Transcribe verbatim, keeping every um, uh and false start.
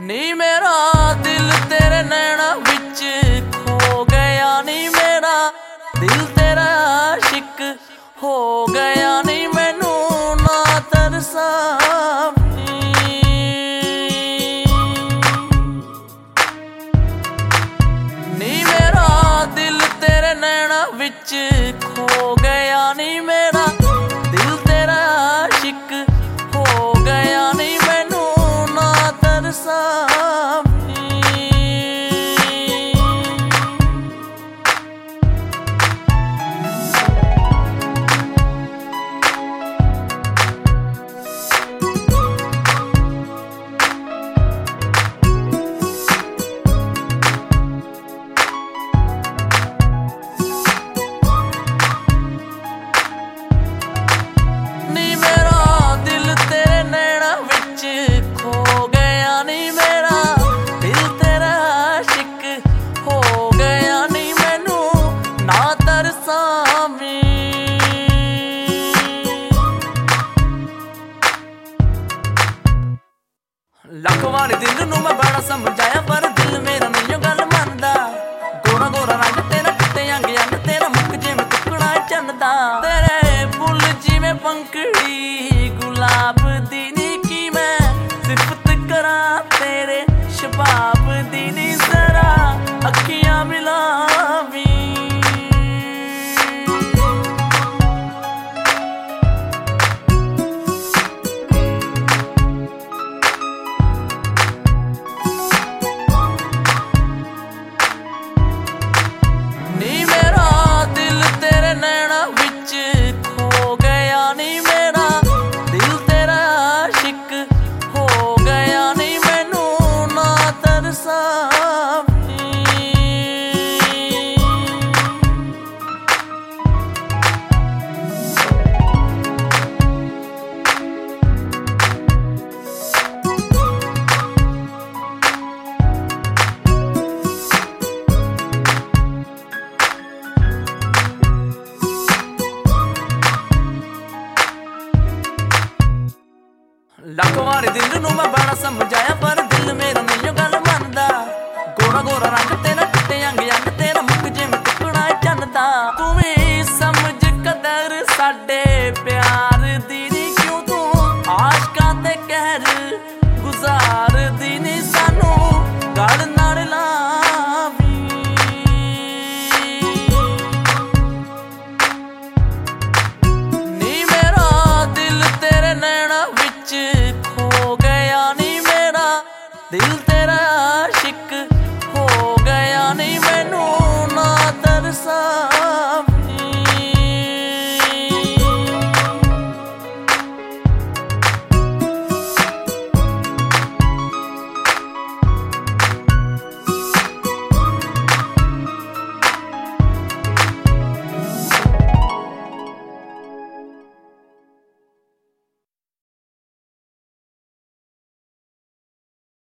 नी मेरा दिल तेरे नैना विच खो गया, नी मेरा दिल तेरा आशिक हो गया, नी मैनू ना तरसा नी मेरा दिल तेरे नैना विच खो गया, नी मेरा दिल तेरा आशिक हो गया, नी मैनू ना तरसा लख वाले दिल नू मैं बड़ा समझाया पर दिल मेरा नहीं गल मनदा। गोरा गोरा रंग तेरा चिट्टे अंग अंग तेरा मुख जिवें टुकड़ा चन्नदा। तेरे फुल जिवें पंखड़ी गुलाब दी नी की मैं सिफत करा तेरे शबाब दी नी जरा अखियां मिलावी। लख वाले दिल नू मैं बड़ा समझाया पर दिल मेरा नहीं गल मनदा। गोरा गोरा रंग तेरा चिट्टे अंग अंग तेरा मुख जिवें टुकड़ा चन्नदा। तू भी समझ कदर साडे प्यार दी नी क्यों तू आशकां ते कहर गुजार दी नी सानू गल नाल लावी। नी मेरा दिल तेरे नैना विच खो गया, नी मेरा दिल तेरा आशिक हो गया, नी मैनू ना तरसा।